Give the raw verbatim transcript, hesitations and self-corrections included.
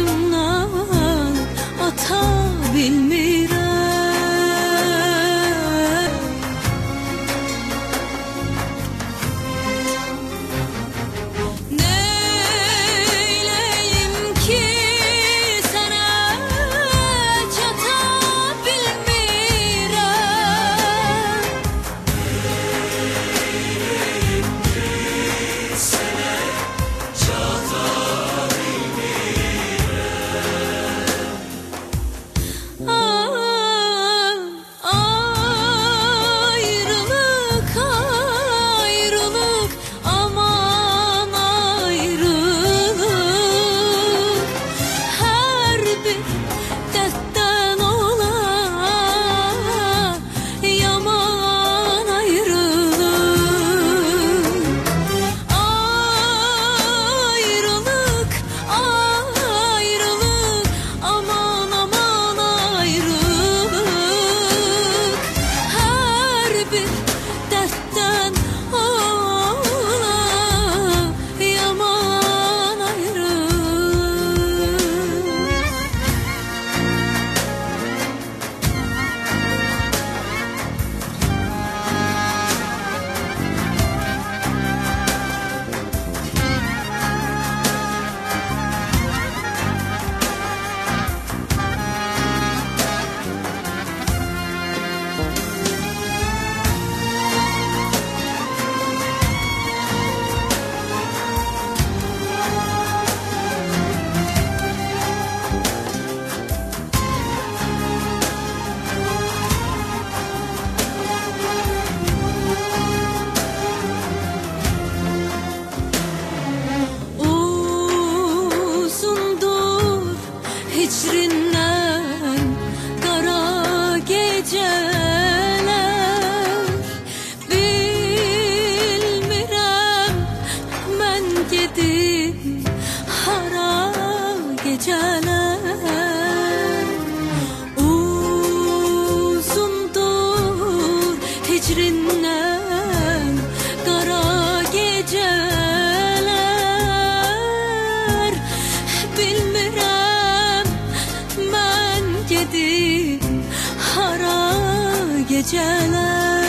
başımdan ata bilmirəm. Neyleyim ki sənə çata bilmirəm. Neyleyim ki sənə çata bilmirəm. Ayrılık, ayrılık, aman ayrılık. Her bir dertten ola yaman ayrılık. Ayrılık, ayrılık, aman aman ayrılık. Her bir dertten ola yaman ayrılık. Uzundur hicrindən qara gecələr. Bilmirəm mən gedim hara gecələr. Uzundur hicrindən qara gecələr. Bilmirəm mən gedim hara gecələr.